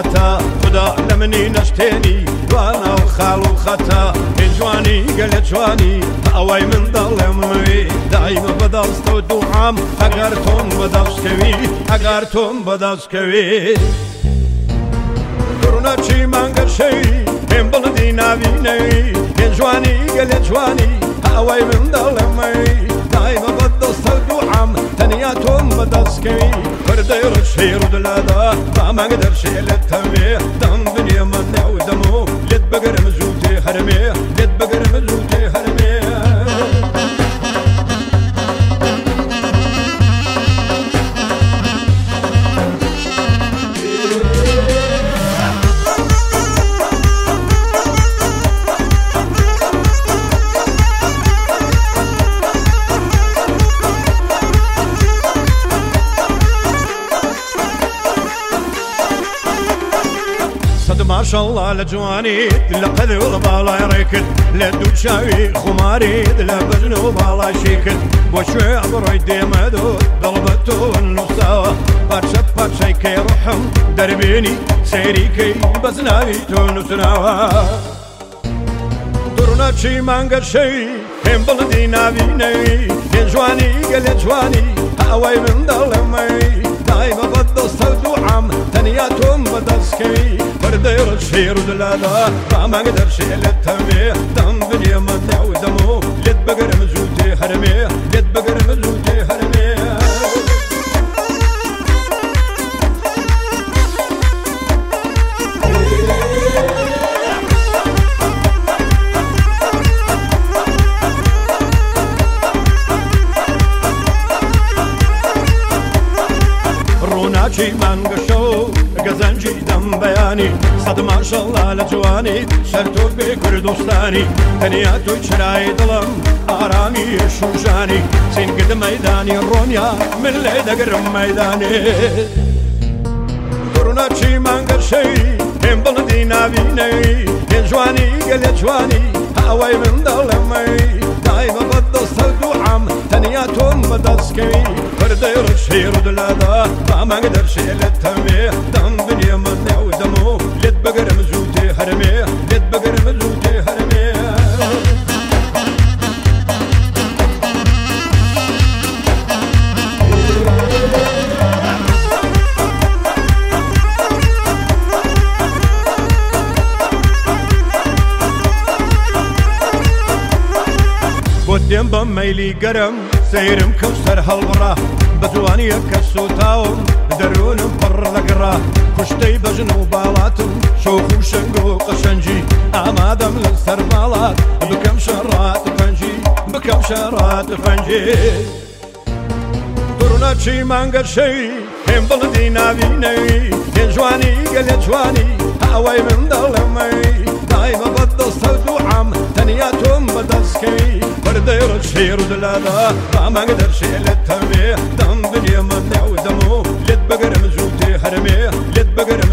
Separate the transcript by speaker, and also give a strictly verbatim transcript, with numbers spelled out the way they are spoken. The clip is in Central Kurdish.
Speaker 1: خطا خدا لمني نشتني وانا وخال وخطا جواني قال جواني اوي من ظلمي دايما بدست ودعام اقرتم بدوسكوي اقرتم بدوسكوي كورونا شي مانغر شي هم بلدي نابيني جواني قال جواني اوي من ظلمي دايما بدست ودعام تنياتهم بدوسكوي فردير الشير ودلادا ما قدر شي للتنبيه دم دنيا من ودمو لتبقر مزوتي هرمي لتبقر مزوتي هرمي ما شاء الله لجواني لقد والبالا يركض لدو شاوي خماري لبجن وبالا شيكل وشوي عبروي ديمدو ضربته النصاوة بارشت بارشي كي روحهم دربيني سيري كي بزناوي تونسناوة دورنا شي مانغر شي هم بلدي نابيني جواني قال جواني هاوي من ظلمي دايما بدو صوت عام تنياتهم بدسكي فردير الشير ودلالا ما قدر شي للتنبيه دم بني مدع ودمو لتبقر مزوتي هرمي لتبقر مزوتي هرمي روناكي مانقشو قزنجي دم بياني صد ما شاء الله لجواني شرتو بكردستاني تنياتو شراي ظلم آرامي شوشاني سين قد ميداني الرونيا من اللي دقر ميداني روناكي مانقشي هم بلدي نابيني جواني قال جواني هاوي من ظلمي دايما بدو الصوت عام تنياتهم بدسكي فردير الشير ودلادا ما قدر شي للتنبيه دم بني منع ودمو لتبقر مزوتي هرمي لتبقر مزوتي هرمي ودين بميلي قرم سيرم كوسر هالبرا بزواني كسو تاوم درون بر لقرا كشتي بجنو بالاتم شوفو شنقو قشنجي امادم للسر بالات بكم شرات فنجي بكم شرات فنجي دورنا شي مانقر شي هم بلدي نابيني جواني قال جواني هاوي من ظلمي دايما بدو الصوت عام تنياتهم بدسكي فردير الشير ودلالا ما قدر شي للتنبيه دم بني منع ودمو لتبقر مزوتي هرمي لتبقر